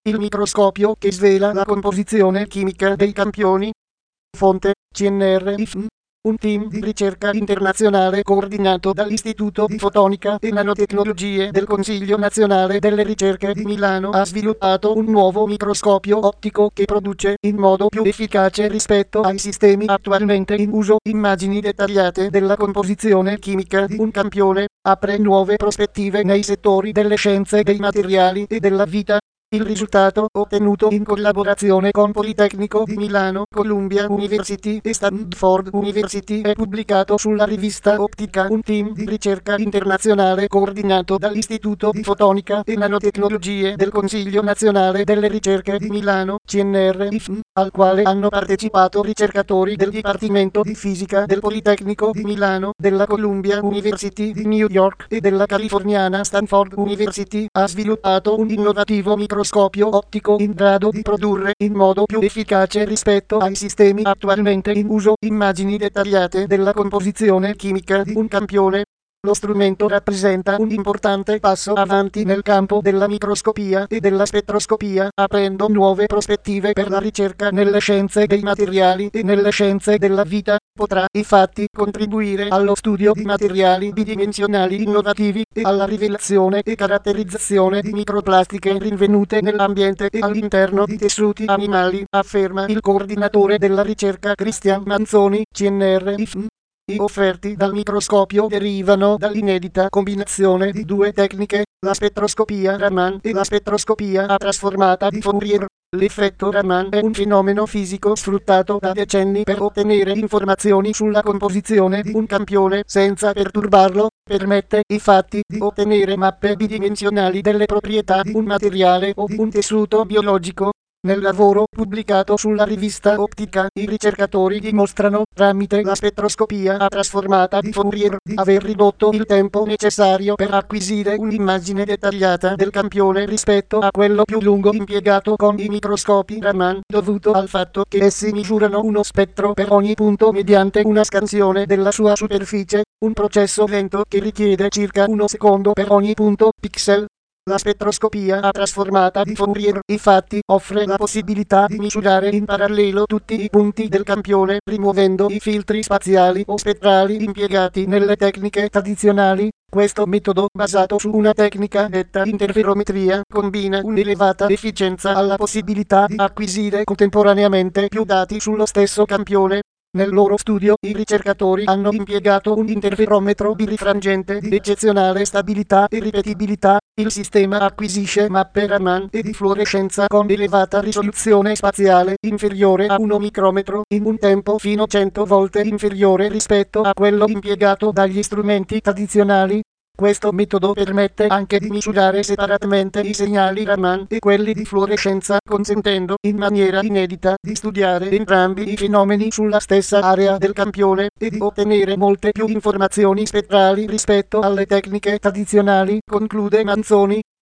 il microscopio che svela la composizione chimica dei campioni. Fonte: CNR-IFM. Un team di ricerca internazionale coordinato dall'Istituto di Fotonica e Nanotecnologie del Consiglio Nazionale delle Ricerche di Milano ha sviluppato un nuovo microscopio ottico che produce in modo più efficace rispetto ai sistemi attualmente in uso immagini dettagliate della composizione chimica di un campione, apre nuove prospettive nei settori delle scienze dei materiali e della vita. Il risultato, ottenuto in collaborazione con Politecnico di Milano, Columbia University e Stanford University, è pubblicato sulla rivista Optica. Un team di ricerca internazionale coordinato dall'Istituto di Fotonica e Nanotecnologie del Consiglio Nazionale delle Ricerche di Milano, CNR-IFM, al quale hanno partecipato ricercatori del Dipartimento di Fisica del Politecnico di Milano, della Columbia University di New York e della californiana Stanford University, ha sviluppato un innovativo microscopio ottico in grado di produrre in modo più efficace rispetto ai sistemi attualmente in uso immagini dettagliate della composizione chimica di un campione. Lo strumento rappresenta un importante passo avanti nel campo della microscopia e della spettroscopia, aprendo nuove prospettive per la ricerca nelle scienze dei materiali e nelle scienze della vita. Potrà infatti contribuire allo studio di materiali bidimensionali innovativi e alla rivelazione e caratterizzazione di microplastiche rinvenute nell'ambiente e all'interno di tessuti animali, afferma il coordinatore della ricerca Cristian Manzoni, CNR-IFM. I offerti dal microscopio derivano dall'inedita combinazione di due tecniche, la spettroscopia Raman e la spettroscopia a trasformata di Fourier. L'effetto Raman è un fenomeno fisico sfruttato da decenni per ottenere informazioni sulla composizione di un campione senza perturbarlo. Permette infatti di ottenere mappe bidimensionali delle proprietà di un materiale o di un tessuto biologico. Nel lavoro pubblicato sulla rivista Optica, i ricercatori dimostrano, tramite la spettroscopia a trasformata di Fourier, di aver ridotto il tempo necessario per acquisire un'immagine dettagliata del campione rispetto a quello più lungo impiegato con i microscopi Raman, dovuto al fatto che essi misurano uno spettro per ogni punto mediante una scansione della sua superficie, un processo lento che richiede circa 1 secondo per ogni punto pixel. La spettroscopia a trasformata di Fourier, infatti, offre la possibilità di misurare in parallelo tutti i punti del campione, rimuovendo i filtri spaziali o spettrali impiegati nelle tecniche tradizionali. Questo metodo, basato su una tecnica detta interferometria, combina un'elevata efficienza alla possibilità di acquisire contemporaneamente più dati sullo stesso campione. Nel loro studio, i ricercatori hanno impiegato un interferometro birifrangente di eccezionale stabilità e ripetibilità. Il sistema acquisisce mappe Raman e di fluorescenza con elevata risoluzione spaziale, inferiore a 1 micrometro, in un tempo fino a 100 volte inferiore rispetto a quello impiegato dagli strumenti tradizionali. Questo metodo permette anche di misurare separatamente i segnali Raman e quelli di fluorescenza, consentendo in maniera inedita di studiare entrambi i fenomeni sulla stessa area del campione e di ottenere molte più informazioni spettrali rispetto alle tecniche tradizionali, conclude Manzoni.